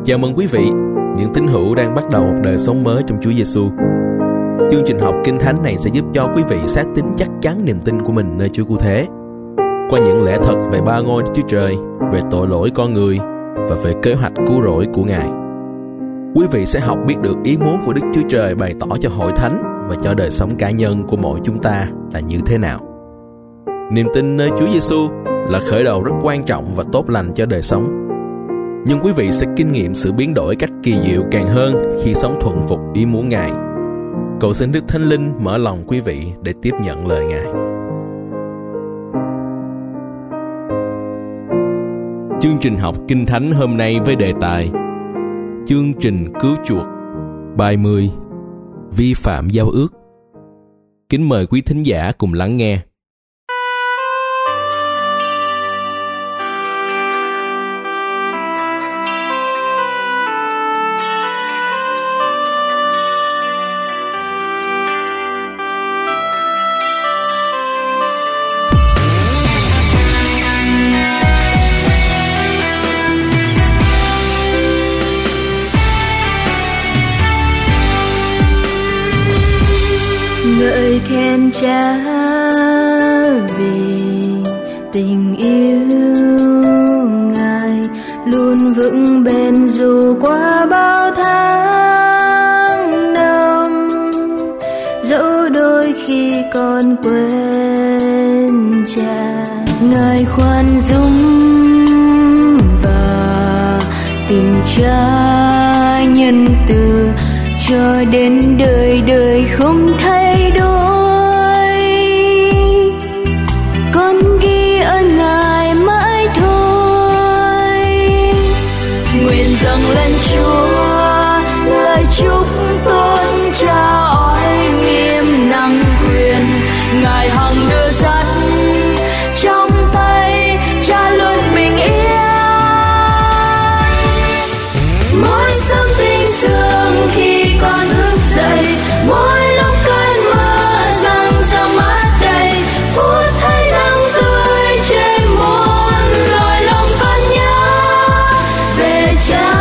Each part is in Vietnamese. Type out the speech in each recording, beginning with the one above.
Chào mừng quý vị, những tín hữu đang bắt đầu một đời sống mới trong Chúa Giêsu. Chương trình học Kinh Thánh này sẽ giúp cho quý vị xác tín chắc chắn niềm tin của mình nơi Chúa Cứu Thế, qua những lẽ thật về ba ngôi Đức Chúa Trời, về tội lỗi con người và về kế hoạch cứu rỗi của Ngài. Quý vị sẽ học biết được ý muốn của Đức Chúa Trời bày tỏ cho hội thánh và cho đời sống cá nhân của mỗi chúng ta là như thế nào. Niềm tin nơi Chúa Giêsu là khởi đầu rất quan trọng và tốt lành cho đời sống. Nhưng quý vị sẽ kinh nghiệm sự biến đổi cách kỳ diệu càng hơn khi sống thuận phục ý muốn Ngài. Cầu xin Đức Thánh Linh mở lòng quý vị để tiếp nhận lời Ngài. Chương trình học Kinh Thánh hôm nay với đề tài Chương trình cứu chuộc, bài 10, vi phạm giao ước. Kính mời quý thính giả cùng lắng nghe. Ngợi khen Cha vì tình yêu Ngài luôn vững bền dù qua bao tháng năm, dẫu đôi khi con quên Cha. Ngài khoan dung và tình Cha nhân từ cho đến đời đời không thay đổi. Con ghi ơn Ngài mãi thôi. Nguyện dâng lên Chúa lời chúc tôn Cha oai nghiêm năng quyền. Ngài hằng đưa dắt trong tay Cha luôn bình yên. Mỗi sớm tinh sương khi con thức dậy, mỗi lúc cơn mưa giăng ra mát đầy, phút thấy nắng tươi trên muôn loài lòng con nhớ về Cha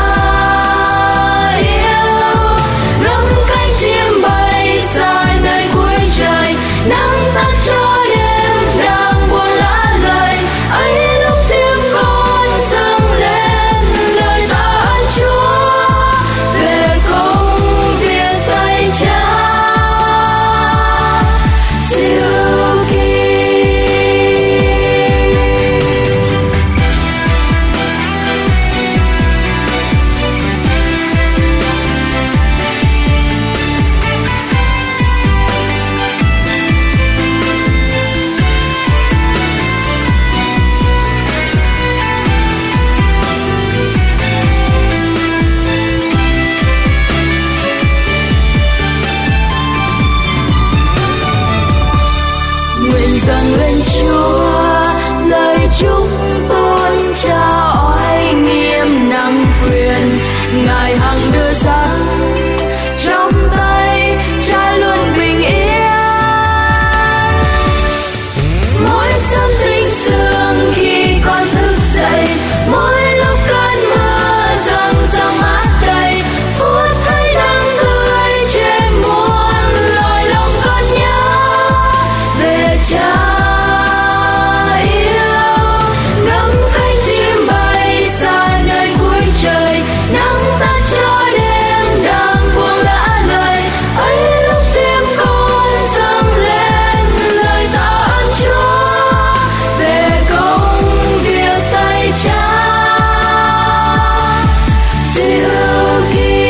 yêu. Ngắm cánh chim bay xa nơi cuối trời, nắng tắt cho đêm đang buồn lá lời. Ấy lúc tim con dâng lên lời tạ ơn Chúa về công việc tay Cha siêu kỳ. Nguyện dâng lên Chúa lời chúc tôn Cha oai nghiêm năng quyền. Ngài hằng đưa dắt trong tay Cha luôn bình yên. Mỗi sớm tinh sương khi con thức dậy, mỗi lúc cơn mưa giăng ra mát đầy, phút thấy nắng tươi trên muôn loài lòng con nhớ về Cha yêu. Ngắm cánh chim bay xa nơi cuối trời, nắng tắt cho đêm đang buông lã lời. Ấy lúc tim con dâng lên lời tạ ơn Chúa về công việc tay Cha siêu kỳ.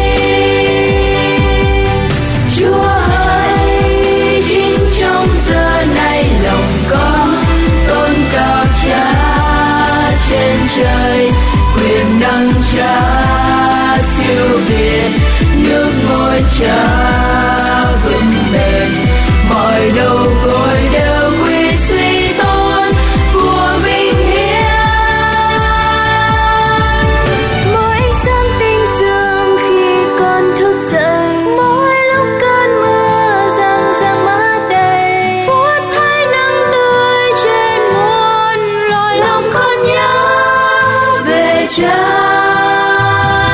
Chúa hỡi, chính trong giờ này lòng con tôn cao Cha trên trời. Quyền năng Cha siêu việt, nước ngôi Cha vững bền. Mọi đầu gối đều quy suy tôn của vinh hiển. Mỗi sáng tinh sương khi con thức dậy, mỗi lúc cơn mưa giăng ra mát đầy, phút thấy nắng tươi trên muôn loài lòng con nhớ về Cha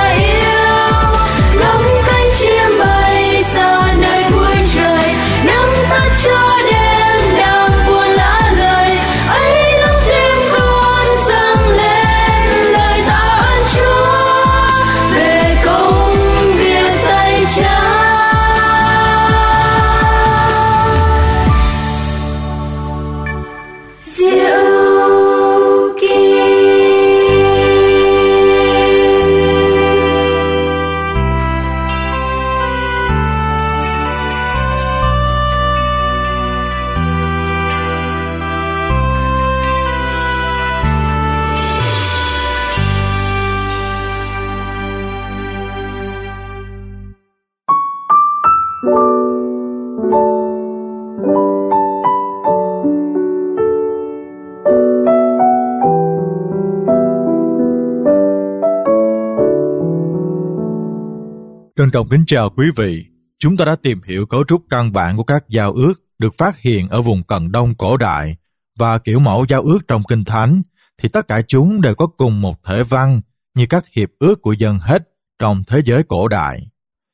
Trân trọng kính chào quý vị. Chúng ta đã tìm hiểu cấu trúc căn bản của các giao ước được phát hiện ở vùng Cận Đông cổ đại và kiểu mẫu giao ước trong Kinh Thánh, thì tất cả chúng đều có cùng một thể văn như các hiệp ước của dân hết trong thế giới cổ đại.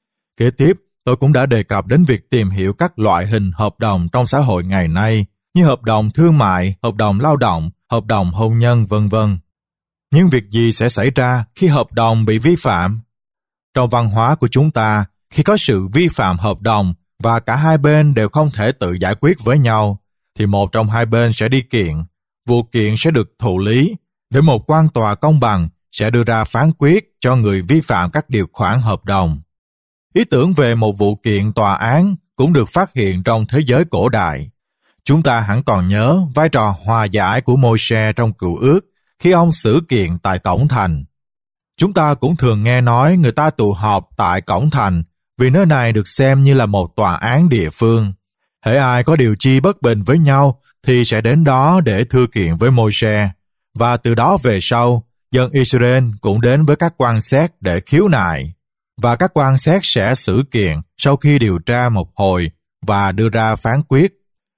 Kế tiếp, tôi cũng đã đề cập đến việc tìm hiểu các loại hình hợp đồng trong xã hội ngày nay như hợp đồng thương mại, hợp đồng lao động, hợp đồng hôn nhân, v.v. Nhưng việc gì sẽ xảy ra khi hợp đồng bị vi phạm? Trong văn hóa của chúng ta, khi có sự vi phạm hợp đồng và cả hai bên đều không thể tự giải quyết với nhau, thì một trong hai bên sẽ đi kiện. Vụ kiện sẽ được thụ lý, để một quan tòa công bằng sẽ đưa ra phán quyết cho người vi phạm các điều khoản hợp đồng. Ý tưởng về một vụ kiện tòa án cũng được phát hiện trong thế giới cổ đại. Chúng ta hẳn còn nhớ vai trò hòa giải của Môi-se trong Cựu Ước khi ông xử kiện tại cổng thành. Chúng ta cũng thường nghe nói người ta tụ họp tại cổng thành vì nơi này được xem như là một tòa án địa phương. Hễ ai có điều chi bất bình với nhau thì sẽ đến đó để thưa kiện với Môi-se, và từ đó về sau, dân Israel cũng đến với các quan xét để khiếu nại, và các quan xét sẽ xử kiện sau khi điều tra một hồi và đưa ra phán quyết.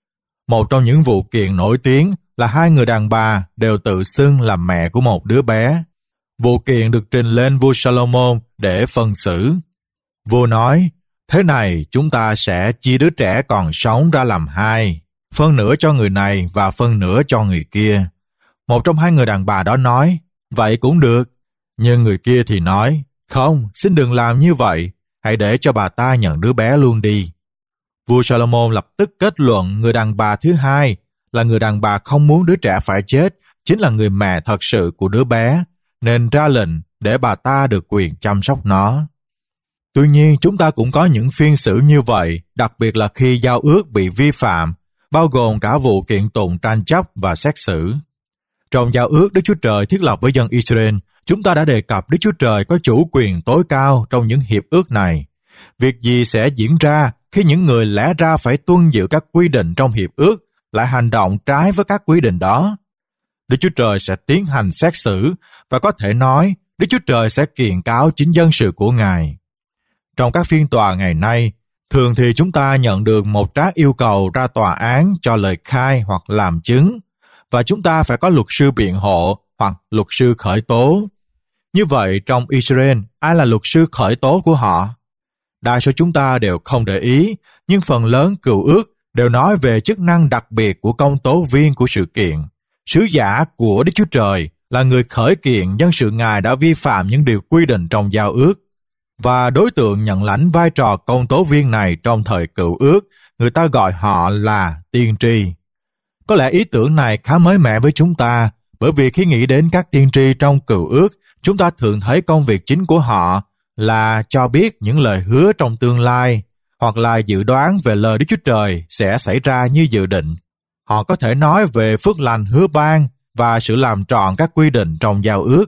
Một trong những vụ kiện nổi tiếng là hai người đàn bà đều tự xưng là mẹ của một đứa bé. Vụ kiện được trình lên vua Salomon để phân xử. Vua nói, thế này chúng ta sẽ chia đứa trẻ còn sống ra làm hai, phân nửa cho người này và phân nửa cho người kia. Một trong hai người đàn bà đó nói, vậy cũng được. Nhưng người kia thì nói, không, xin đừng làm như vậy, hãy để cho bà ta nhận đứa bé luôn đi. Vua Salomon lập tức kết luận người đàn bà thứ hai là người đàn bà không muốn đứa trẻ phải chết, chính là người mẹ thật sự của đứa bé, nên ra lệnh để bà ta được quyền chăm sóc nó. Tuy nhiên, chúng ta cũng có những phiên xử như vậy, đặc biệt là khi giao ước bị vi phạm, bao gồm cả vụ kiện tụng tranh chấp và xét xử. Trong giao ước Đức Chúa Trời thiết lập với dân Israel, chúng ta đã đề cập Đức Chúa Trời có chủ quyền tối cao trong những hiệp ước này. Việc gì sẽ diễn ra khi những người lẽ ra phải tuân giữ các quy định trong hiệp ước lại hành động trái với các quy định đó? Đức Chúa Trời sẽ tiến hành xét xử, và có thể nói Đức Chúa Trời sẽ kiện cáo chính dân sự của Ngài. Trong các phiên tòa ngày nay, thường thì chúng ta nhận được một trác yêu cầu ra tòa án cho lời khai hoặc làm chứng, và chúng ta phải có luật sư biện hộ hoặc luật sư khởi tố. Như vậy, trong Israel, ai là luật sư khởi tố của họ? Đa số chúng ta đều không để ý, nhưng phần lớn Cựu Ước đều nói về chức năng đặc biệt của công tố viên của sự kiện. Sứ giả của Đức Chúa Trời là người khởi kiện nhân sự Ngài đã vi phạm những điều quy định trong giao ước. Và đối tượng nhận lãnh vai trò công tố viên này trong thời Cựu Ước, người ta gọi họ là tiên tri. Có lẽ ý tưởng này khá mới mẻ với chúng ta, bởi vì khi nghĩ đến các tiên tri trong Cựu Ước, chúng ta thường thấy công việc chính của họ là cho biết những lời hứa trong tương lai, hoặc là dự đoán về lời Đức Chúa Trời sẽ xảy ra như dự định. Họ có thể nói về phước lành hứa ban và sự làm trọn các quy định trong giao ước.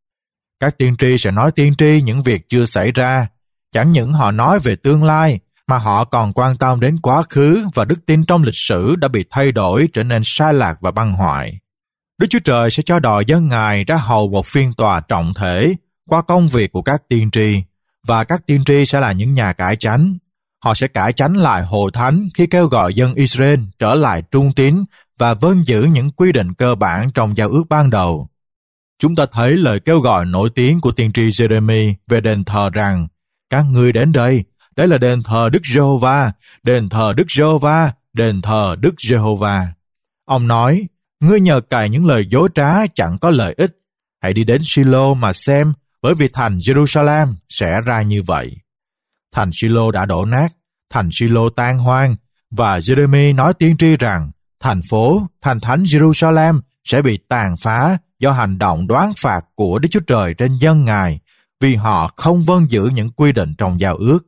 Các tiên tri sẽ nói tiên tri những việc chưa xảy ra. Chẳng những họ nói về tương lai, mà họ còn quan tâm đến quá khứ và đức tin trong lịch sử đã bị thay đổi, trở nên sai lạc và băng hoại. Đức Chúa Trời sẽ cho đòi dân Ngài ra hầu một phiên tòa trọng thể qua công việc của các tiên tri, và các tiên tri sẽ là những nhà cải chánh. Họ sẽ cải chánh lại hội thánh khi kêu gọi dân Israel trở lại trung tín và vâng giữ những quy định cơ bản trong giao ước ban đầu. Chúng ta thấy lời kêu gọi nổi tiếng của tiên tri Jeremy về đền thờ rằng, các ngươi đến đây, đây là đền thờ Đức Giê-hô-va, đền thờ Đức Giê-hô-va, đền thờ Đức Giê-hô-va. Ông nói, ngươi nhờ cậy những lời dối trá chẳng có lợi ích. Hãy đi đến Silo mà xem, bởi vì thành Jerusalem sẽ ra như vậy. Thành Silo đã đổ nát, thành Silo tan hoang, và Jeremy nói tiên tri rằng thành phố, thành thánh Jerusalem sẽ bị tàn phá do hành động đoán phạt của Đức Chúa Trời trên dân Ngài, vì họ không vâng giữ những quy định trong giao ước.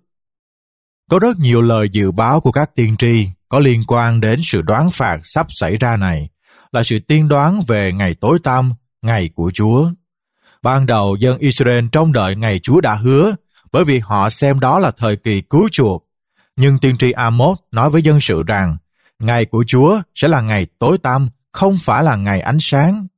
Có rất nhiều lời dự báo của các tiên tri có liên quan đến sự đoán phạt sắp xảy ra này, là sự tiên đoán về ngày tối tăm, ngày của Chúa. Ban đầu dân Israel trông đợi ngày Chúa đã hứa, bởi vì họ xem đó là thời kỳ cứu chuộc. Nhưng tiên tri Amos nói với dân sự rằng, ngày của Chúa sẽ là ngày tối tăm, không phải là ngày ánh sáng.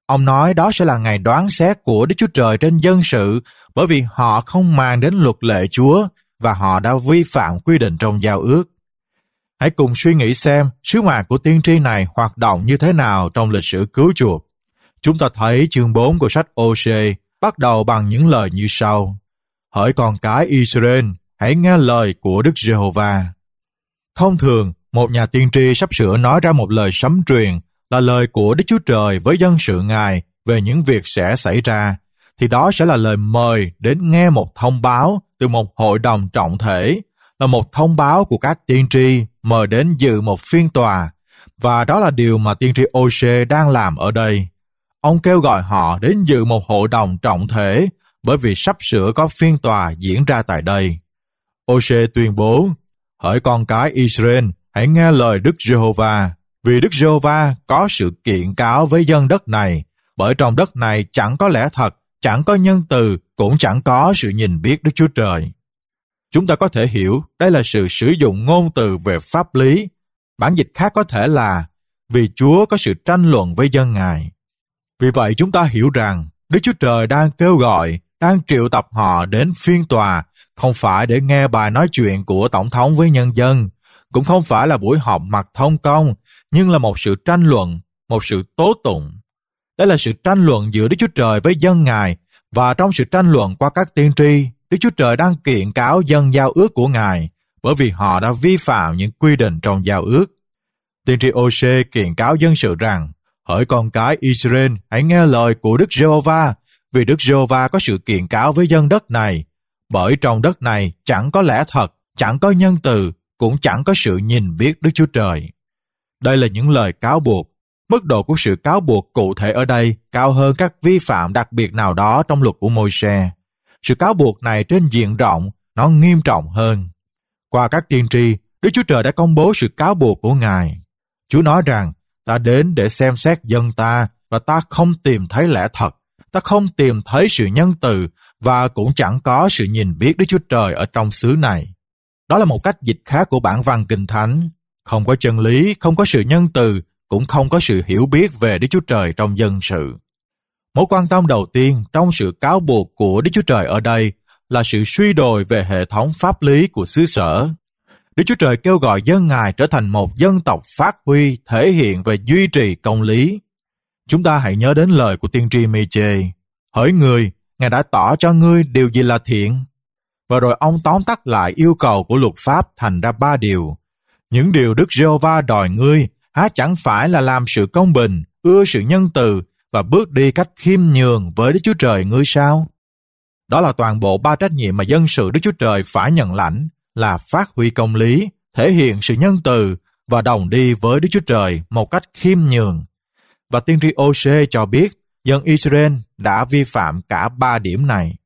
Ông nói đó sẽ là ngày đoán xét của Đức Chúa Trời trên dân sự, bởi vì họ không mang đến luật lệ Chúa và họ đã vi phạm quy định trong giao ước. Hãy cùng suy nghĩ xem sứ mạng của tiên tri này hoạt động như thế nào trong lịch sử cứu chuộc. Chúng ta thấy chương 4 của sách Ô-sê bắt đầu bằng những lời như sau: Hỡi con cái Israel, hãy nghe lời của Đức Giê-hô-va. Thông thường, một nhà tiên tri sắp sửa nói ra một lời sấm truyền là lời của Đức Chúa Trời với dân sự Ngài về những việc sẽ xảy ra, thì đó sẽ là lời mời đến nghe một thông báo từ một hội đồng trọng thể, là một thông báo của các tiên tri mời đến dự một phiên tòa, và đó là điều mà tiên tri Ô-sê đang làm ở đây. Ông kêu gọi họ đến dự một hội đồng trọng thể, bởi vì sắp sửa có phiên tòa diễn ra tại đây. Ô-sê tuyên bố: Hỡi con cái Israel, hãy nghe lời Đức Giê-hô-va, vì Đức Giê-hô-va có sự kiện cáo với dân đất này, bởi trong đất này chẳng có lẽ thật, chẳng có nhân từ, cũng chẳng có sự nhìn biết Đức Chúa Trời. Chúng ta có thể hiểu đây là sự sử dụng ngôn từ về pháp lý. Bản dịch khác có thể là vì Chúa có sự tranh luận với dân Ngài. Vì vậy chúng ta hiểu rằng Đức Chúa Trời đang kêu gọi, đang triệu tập họ đến phiên tòa, không phải để nghe bài nói chuyện của Tổng thống với nhân dân, cũng không phải là buổi họp mặt thông công, nhưng là một sự tranh luận, một sự tố tụng. Đây là sự tranh luận giữa Đức Chúa Trời với dân Ngài, và trong sự tranh luận qua các tiên tri, Đức Chúa Trời đang kiện cáo dân giao ước của Ngài, bởi vì họ đã vi phạm những quy định trong giao ước. Tiên tri Ô-sê kiện cáo dân sự rằng: Hỡi con cái Israel, hãy nghe lời của Đức Giê-hô-va, vì Đức Giê-hô-va có sự kiện cáo với dân đất này, bởi trong đất này chẳng có lẽ thật, chẳng có nhân từ, cũng chẳng có sự nhìn biết Đức Chúa Trời. Đây là những lời cáo buộc. Mức độ của sự cáo buộc cụ thể ở đây cao hơn các vi phạm đặc biệt nào đó trong luật của Môi-se. Sự cáo buộc này trên diện rộng, nó nghiêm trọng hơn. Qua các tiên tri, Đức Chúa Trời đã công bố sự cáo buộc của Ngài. Chúa nói rằng: Ta đến để xem xét dân ta, và ta không tìm thấy lẽ thật, ta không tìm thấy sự nhân từ, và cũng chẳng có sự nhìn biết Đức Chúa Trời ở trong xứ này. Đó là một cách dịch khác của bản văn Kinh Thánh. Không có chân lý, không có sự nhân từ, cũng không có sự hiểu biết về Đức Chúa Trời trong dân sự. Mối quan tâm đầu tiên trong sự cáo buộc của Đức Chúa Trời ở đây là sự suy đồi về hệ thống pháp lý của xứ sở. Đức Chúa Trời kêu gọi dân Ngài trở thành một dân tộc phát huy, thể hiện và duy trì công lý. Chúng ta hãy nhớ đến lời của tiên tri Mi-chê: Hỡi người, Ngài đã tỏ cho ngươi điều gì là thiện. Và rồi ông tóm tắt lại yêu cầu của luật pháp thành ra 3 điều. Những điều Đức Giê-hô-va đòi ngươi há chẳng phải là làm sự công bình, ưa sự nhân từ và bước đi cách khiêm nhường với Đức Chúa Trời ngươi sao? Đó là toàn bộ 3 trách nhiệm mà dân sự Đức Chúa Trời phải nhận lãnh, là phát huy công lý, thể hiện sự nhân từ và đồng đi với Đức Chúa Trời một cách khiêm nhường. Và tiên tri Ô-sê cho biết dân Israel đã vi phạm cả 3 điểm này.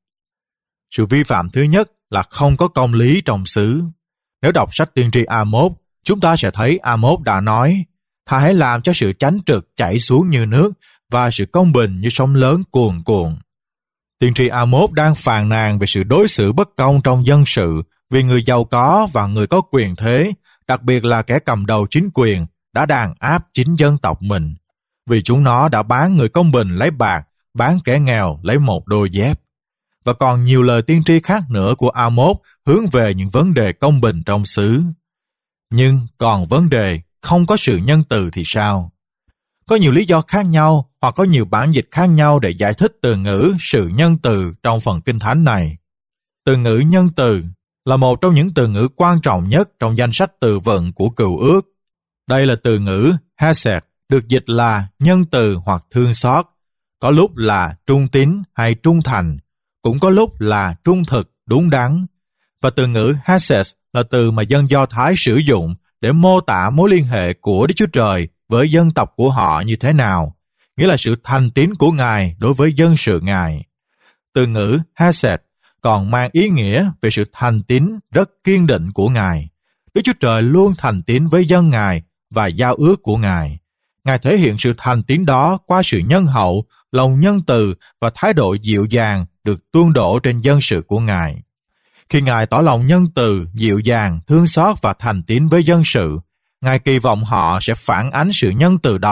Sự vi phạm thứ nhất là không có công lý trong xứ. Nếu đọc sách tiên tri A-mốt, chúng ta sẽ thấy A-mốt đã nói: Ta hãy làm cho sự chánh trực chảy xuống như nước và sự công bình như sóng lớn cuồn cuộn. Tiên tri A-mốt đang phàn nàn về sự đối xử bất công trong dân sự, vì người giàu có và người có quyền thế, đặc biệt là kẻ cầm đầu chính quyền, đã đàn áp chính dân tộc mình, vì chúng nó đã bán người công bình lấy bạc, bán kẻ nghèo lấy một đôi dép. Và còn nhiều lời tiên tri khác nữa của A-mốt hướng về những vấn đề công bình trong xứ. Nhưng còn vấn đề không có sự nhân từ thì sao? Có nhiều lý do khác nhau hoặc có nhiều bản dịch khác nhau để giải thích từ ngữ sự nhân từ trong phần Kinh Thánh này. Từ ngữ nhân từ là một trong những từ ngữ quan trọng nhất trong danh sách từ vựng của Cựu Ước. Đây là từ ngữ hesed, được dịch là nhân từ hoặc thương xót, có lúc là trung tín hay trung thành, cũng có lúc là trung thực, đúng đắn. Và từ ngữ hesed là từ mà dân Do Thái sử dụng để mô tả mối liên hệ của Đức Chúa Trời với dân tộc của họ như thế nào, nghĩa là sự thành tín của Ngài đối với dân sự Ngài. Từ ngữ hesed còn mang ý nghĩa về sự thành tín rất kiên định của Ngài. Đức Chúa Trời luôn thành tín với dân Ngài và giao ước của Ngài. Ngài thể hiện sự thành tín đó qua sự nhân hậu, lòng nhân từ và thái độ dịu dàng được tuôn đổ trên dân sự của Ngài. Khi Ngài tỏ lòng nhân từ, dịu dàng, thương xót và thành tín với dân sự, Ngài kỳ vọng họ sẽ phản ánh sự nhân từ đó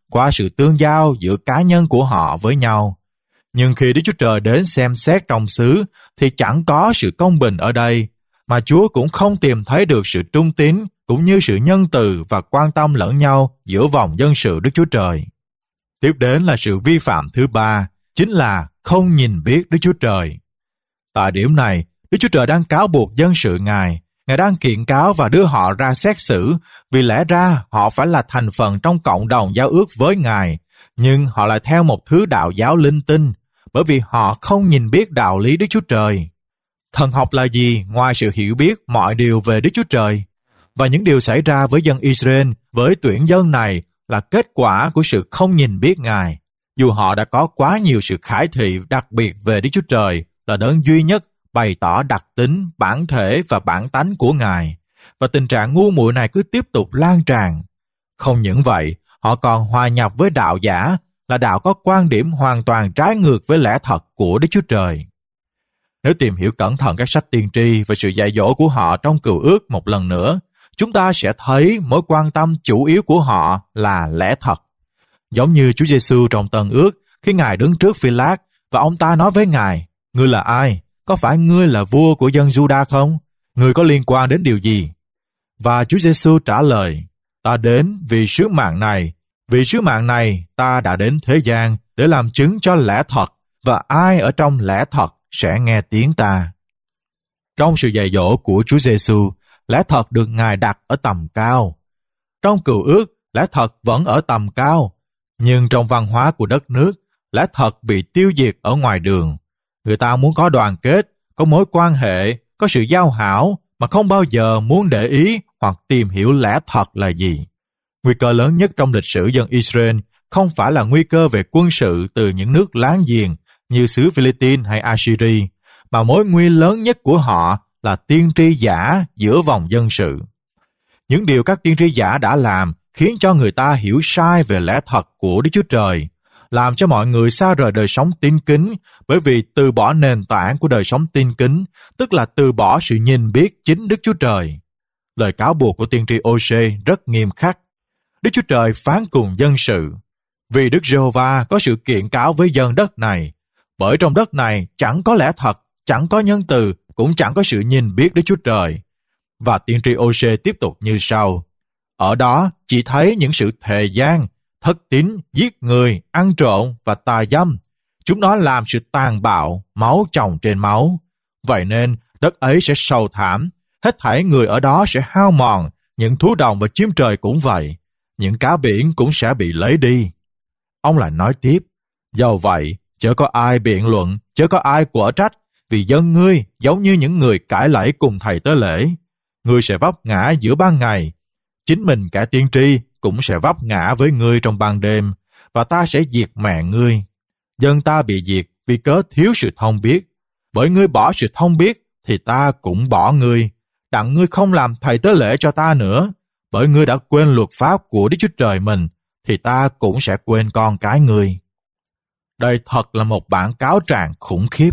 qua sự tương giao giữa cá nhân của họ với nhau. Nhưng khi Đức Chúa Trời đến xem xét trong xứ thì chẳng có sự công bình ở đây, mà Chúa cũng không tìm thấy được sự trung tín cũng như sự nhân từ và quan tâm lẫn nhau giữa vòng dân sự Đức Chúa Trời. Tiếp đến là sự vi phạm thứ ba, chính là không nhìn biết Đức Chúa Trời. Tại điểm này, Đức Chúa Trời đang cáo buộc dân sự Ngài. Ngài đang kiện cáo và đưa họ ra xét xử, vì lẽ ra họ phải là thành phần trong cộng đồng giao ước với Ngài, nhưng họ lại theo một thứ đạo giáo linh tinh, bởi vì họ không nhìn biết đạo lý Đức Chúa Trời. Thần học là gì ngoài sự hiểu biết mọi điều về Đức Chúa Trời? Và những điều xảy ra với dân Israel, với tuyển dân này là kết quả của sự không nhìn biết Ngài. Dù họ đã có quá nhiều sự khải thị đặc biệt về Đức Chúa Trời là đấng duy nhất bày tỏ đặc tính, bản thể và bản tánh của Ngài, và tình trạng ngu muội này cứ tiếp tục lan tràn. Không những vậy, họ còn hòa nhập với đạo giả, là đạo có quan điểm hoàn toàn trái ngược với lẽ thật của Đức Chúa Trời. Nếu tìm hiểu cẩn thận các sách tiên tri và sự dạy dỗ của họ trong Cựu Ước một lần nữa, chúng ta sẽ thấy mối quan tâm chủ yếu của họ là lẽ thật. Giống như Chúa Giêsu trong Tân Ước, khi Ngài đứng trước Phi-lát và ông ta nói với Ngài: "Ngươi là ai? Có phải ngươi là vua của dân Giu-đa không? Ngươi có liên quan đến điều gì?" Và Chúa Giêsu trả lời: "Ta đến vì sứ mạng này. Vì sứ mạng này ta đã đến thế gian để làm chứng cho lẽ thật, và ai ở trong lẽ thật sẽ nghe tiếng ta." Trong sự dạy dỗ của Chúa Giêsu, lẽ thật được Ngài đặt ở tầm cao. Trong Cựu Ước, lẽ thật vẫn ở tầm cao, nhưng trong văn hóa của đất nước, lẽ thật bị tiêu diệt ở ngoài đường. Người ta muốn có đoàn kết, có mối quan hệ, có sự giao hảo, mà không bao giờ muốn để ý hoặc tìm hiểu lẽ thật là gì. Nguy cơ lớn nhất trong lịch sử dân Israel không phải là nguy cơ về quân sự từ những nước láng giềng như xứ Philippines hay Assyria, mà mối nguy lớn nhất của họ là tiên tri giả giữa vòng dân sự. Những điều các tiên tri giả đã làm khiến cho người ta hiểu sai về lẽ thật của Đức Chúa Trời, làm cho mọi người xa rời đời sống tín kính, bởi vì từ bỏ nền tảng của đời sống tín kính, tức là từ bỏ sự nhìn biết chính Đức Chúa Trời. Lời cáo buộc của tiên tri Ô-sê rất nghiêm khắc. Đức Chúa Trời phán cùng dân sự: "Vì Đức Giê-hô-va có sự kiện cáo với dân đất này, bởi trong đất này chẳng có lẽ thật, chẳng có nhân từ, cũng chẳng có sự nhìn biết Đức Chúa Trời." Và tiên tri Ô-sê tiếp tục như sau: "Ở đó chỉ thấy những sự thề gian, thất tín, giết người, ăn trộm và tà dâm. Chúng nó làm sự tàn bạo, máu chồng trên máu. Vậy nên đất ấy sẽ sầu thảm, hết thảy người ở đó sẽ hao mòn, những thú đồng và chim trời cũng vậy, những cá biển cũng sẽ bị lấy đi." Ông lại nói tiếp: "Dầu vậy, chớ có ai biện luận, chớ có ai quở trách, vì dân ngươi giống như những người cãi lẫy cùng thầy tế lễ. Ngươi sẽ vấp ngã giữa ban ngày, chính mình cả tiên tri cũng sẽ vấp ngã với ngươi trong ban đêm, và ta sẽ diệt mẹ ngươi. Dân ta bị diệt vì cớ thiếu sự thông biết. Bởi ngươi bỏ sự thông biết, thì ta cũng bỏ ngươi, đặng ngươi không làm thầy tế lễ cho ta nữa. Bởi ngươi đã quên luật pháp của Đức Chúa Trời mình, thì ta cũng sẽ quên con cái ngươi." Đây thật là một bản cáo trạng khủng khiếp.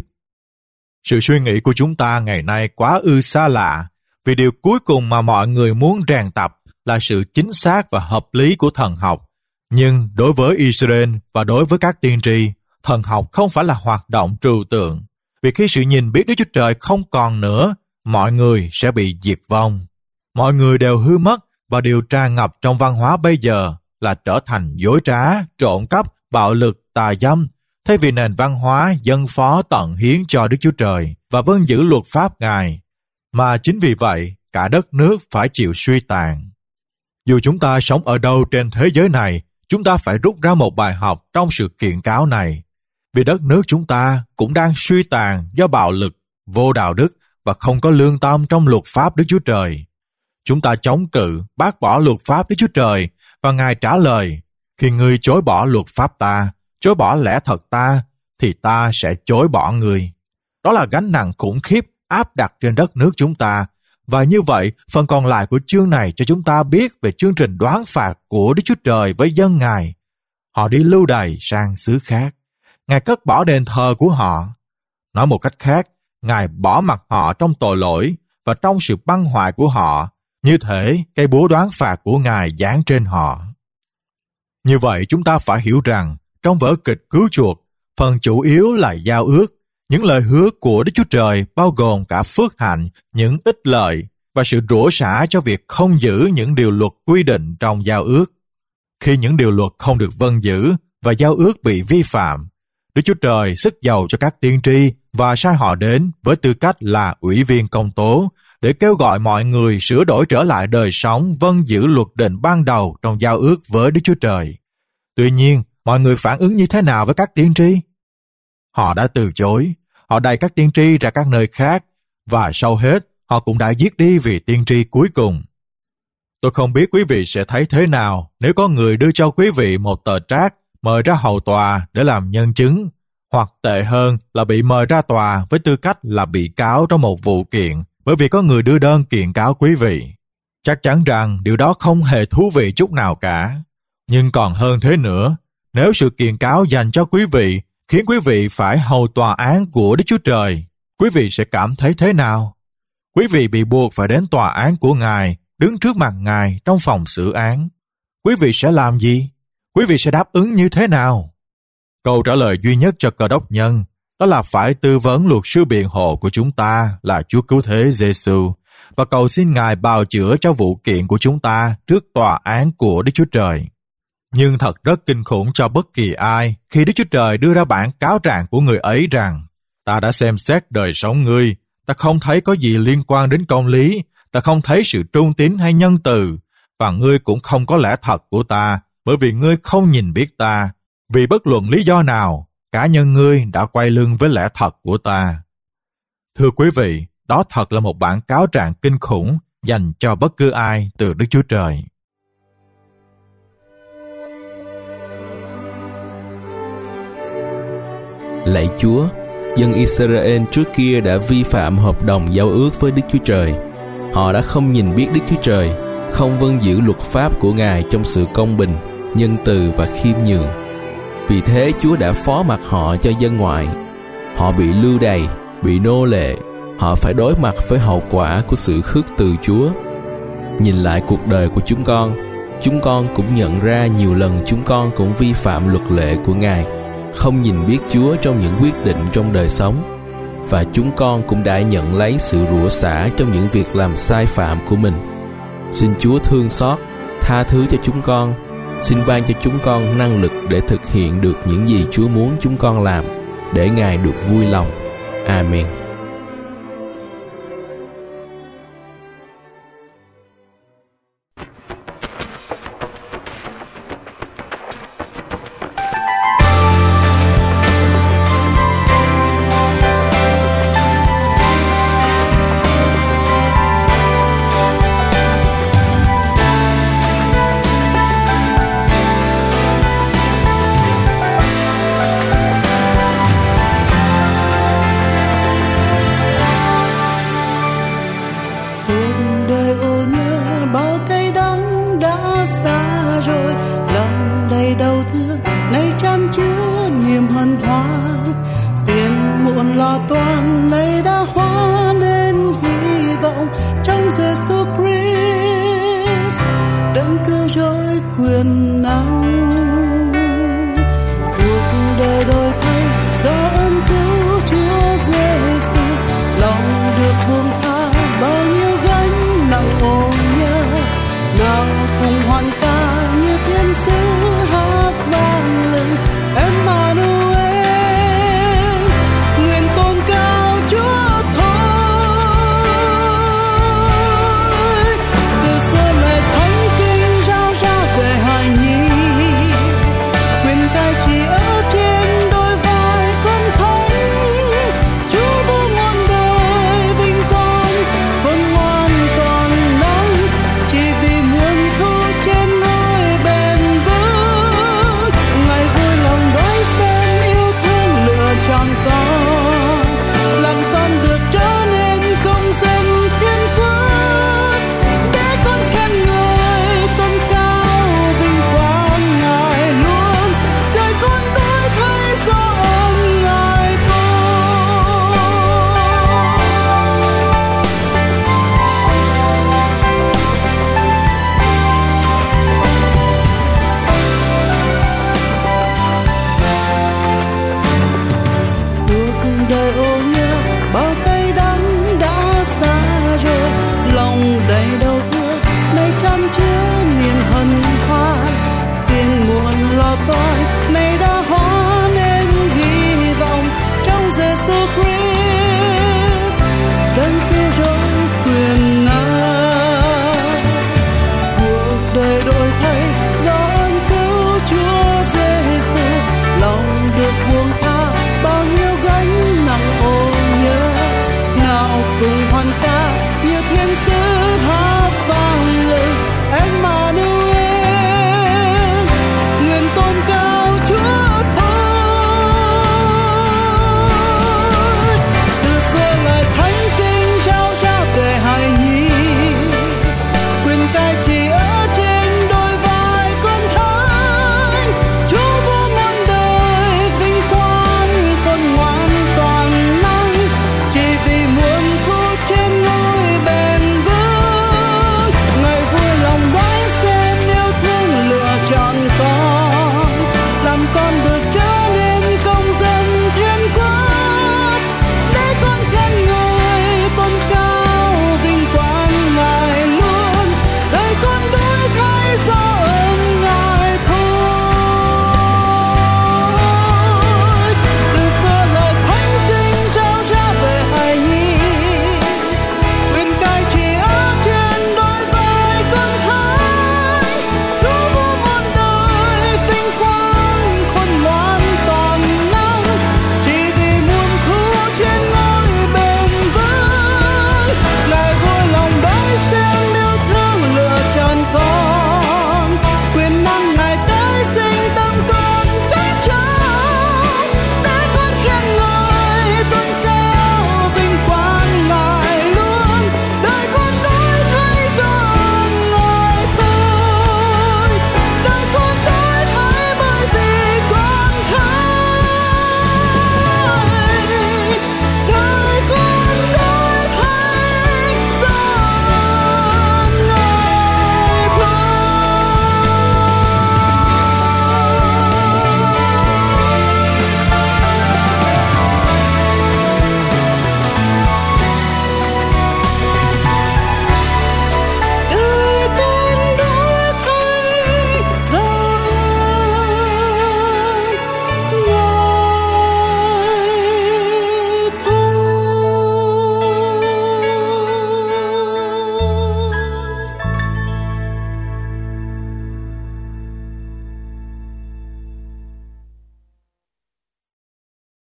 Sự suy nghĩ của chúng ta ngày nay quá ư xa lạ, vì điều cuối cùng mà mọi người muốn rèn tập là sự chính xác và hợp lý của thần học. Nhưng đối với Israel và đối với các tiên tri, thần học không phải là hoạt động trừu tượng, vì khi sự nhìn biết Đức Chúa Trời không còn nữa, mọi người sẽ bị diệt vong. Mọi người đều hư mất, và điều tràn ngập trong văn hóa bây giờ là trở thành dối trá, trộm cắp, bạo lực, tà dâm, thay vì nền văn hóa dâng phó tận hiến cho Đức Chúa Trời và vâng giữ luật pháp Ngài. Mà chính vì vậy, cả đất nước phải chịu suy tàn. Dù chúng ta sống ở đâu trên thế giới này, chúng ta phải rút ra một bài học trong sự kiện cáo này. Vì đất nước chúng ta cũng đang suy tàn do bạo lực, vô đạo đức và không có lương tâm trong luật pháp Đức Chúa Trời. Chúng ta chống cự, bác bỏ luật pháp Đức Chúa Trời, và Ngài trả lời: "Khi ngươi chối bỏ luật pháp ta, chối bỏ lẽ thật ta, thì ta sẽ chối bỏ ngươi." Đó là gánh nặng khủng khiếp áp đặt trên đất nước chúng ta. Và như vậy, phần còn lại của chương này cho chúng ta biết về chương trình đoán phạt của Đức Chúa Trời với dân Ngài. Họ đi lưu đày sang xứ khác. Ngài cất bỏ đền thờ của họ. Nói một cách khác, Ngài bỏ mặc họ trong tội lỗi và trong sự băng hoại của họ. Như thể cây búa đoán phạt của Ngài giáng trên họ. Như vậy chúng ta phải hiểu rằng, trong vở kịch cứu chuộc, phần chủ yếu là giao ước. Những lời hứa của Đức Chúa Trời bao gồm cả phước hạnh, những ích lợi và sự rủa xả cho việc không giữ những điều luật quy định trong giao ước. Khi những điều luật không được vâng giữ và giao ước bị vi phạm, Đức Chúa Trời sức dầu cho các tiên tri và sai họ đến với tư cách là ủy viên công tố để kêu gọi mọi người sửa đổi trở lại đời sống vâng giữ luật định ban đầu trong giao ước với Đức Chúa Trời. Tuy nhiên, mọi người phản ứng như thế nào với các tiên tri? Họ đã từ chối, họ đẩy các tiên tri ra các nơi khác, và sau hết, họ cũng đã giết đi vị tiên tri cuối cùng. Tôi không biết quý vị sẽ thấy thế nào nếu có người đưa cho quý vị một tờ trác mời ra hầu tòa để làm nhân chứng, hoặc tệ hơn là bị mời ra tòa với tư cách là bị cáo trong một vụ kiện, bởi vì có người đưa đơn kiện cáo quý vị. Chắc chắn rằng điều đó không hề thú vị chút nào cả. Nhưng còn hơn thế nữa, nếu sự kiện cáo dành cho quý vị khiến quý vị phải hầu tòa án của Đức Chúa Trời, quý vị sẽ cảm thấy thế nào? Quý vị bị buộc phải đến tòa án của Ngài, đứng trước mặt Ngài trong phòng xử án. Quý vị sẽ làm gì? Quý vị sẽ đáp ứng như thế nào? Câu trả lời duy nhất cho Cơ Đốc nhân đó là phải tư vấn luật sư biện hộ của chúng ta là Chúa Cứu Thế Giê-xu và cầu xin Ngài bào chữa cho vụ kiện của chúng ta trước tòa án của Đức Chúa Trời. Nhưng thật rất kinh khủng cho bất kỳ ai khi Đức Chúa Trời đưa ra bản cáo trạng của người ấy rằng: ta đã xem xét đời sống ngươi, ta không thấy có gì liên quan đến công lý, ta không thấy sự trung tín hay nhân từ, và ngươi cũng không có lẽ thật của ta, bởi vì ngươi không nhìn biết ta. Vì bất luận lý do nào, cá nhân ngươi đã quay lưng với lẽ thật của ta. Thưa quý vị, đó thật là một bản cáo trạng kinh khủng dành cho bất cứ ai từ Đức Chúa Trời. Lạy Chúa, dân Israel trước kia đã vi phạm hợp đồng giao ước với Đức Chúa Trời. Họ đã không nhìn biết Đức Chúa Trời, không vâng giữ luật pháp của Ngài trong sự công bình, nhân từ và khiêm nhường. Vì thế Chúa đã phó mặc họ cho dân ngoại. Họ bị lưu đày, bị nô lệ. Họ phải đối mặt với hậu quả của sự khước từ Chúa. Nhìn lại cuộc đời của chúng con cũng nhận ra nhiều lần chúng con cũng vi phạm luật lệ của Ngài, không nhìn biết Chúa trong những quyết định trong đời sống. Và chúng con cũng đã nhận lấy sự rủa xả trong những việc làm sai phạm của mình. Xin Chúa thương xót, tha thứ cho chúng con. Xin ban cho chúng con năng lực để thực hiện được những gì Chúa muốn chúng con làm, để Ngài được vui lòng. Amen. lo toan lấy